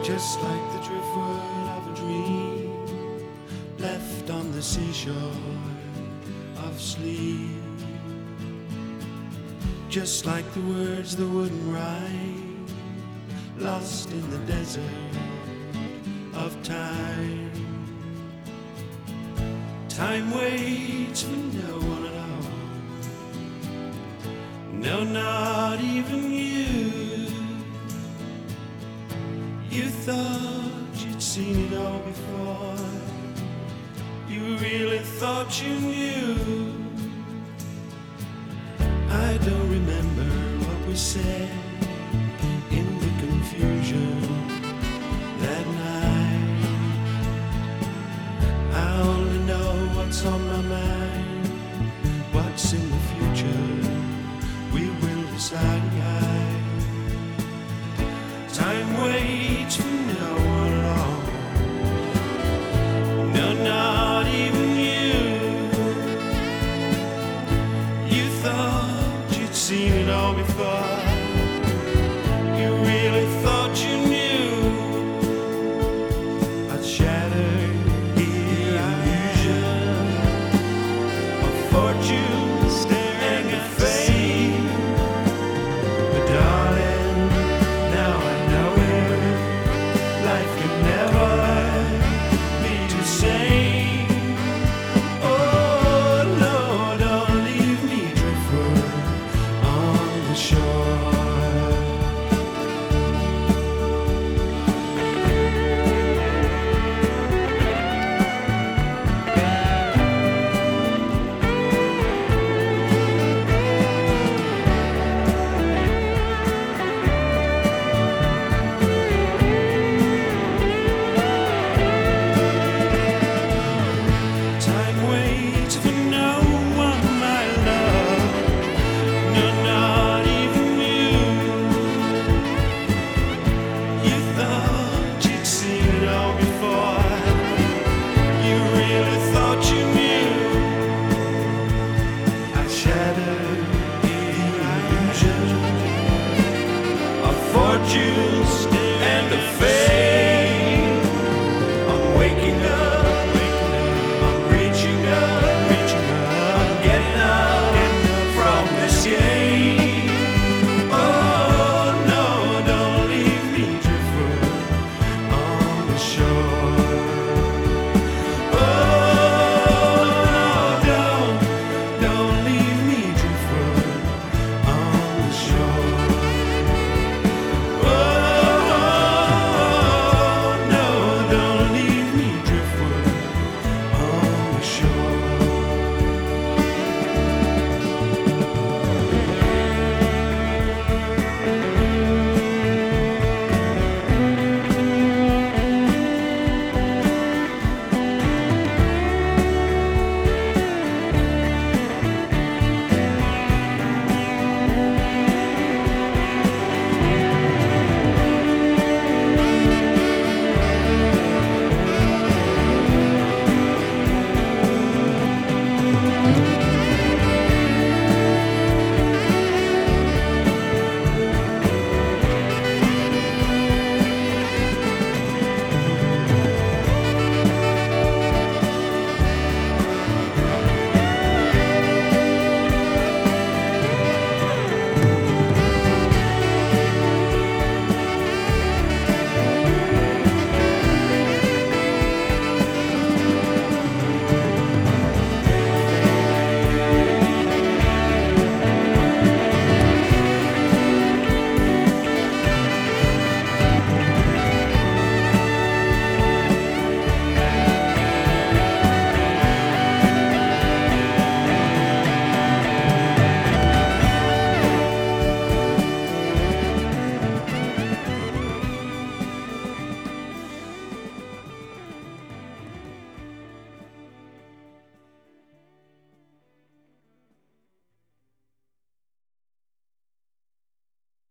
Just like the driftwood of a dream left on the seashore of sleep. Just like the words that wouldn't rhyme, lost in the desert of time. Time waits for no one at all. No, not even you. You thought you'd seen it all before. You really thought you knew. I don't remember what we said in the confusion that night. I only know what's on my mind. What's in the future we will decide. Time waits for no one at all. No, not even you. You thought you'd seen it all before. You really thought you knew. I'd shatter the illusion of fortune staring at fate. But darling, now I know it. Life can never be the same. Oh no, don't leave me driftwood on the shore. Time waits for no one, my love. No, not even you. You thought you'd seen it all before. You really thought you knew. I shattered the illusion of fortune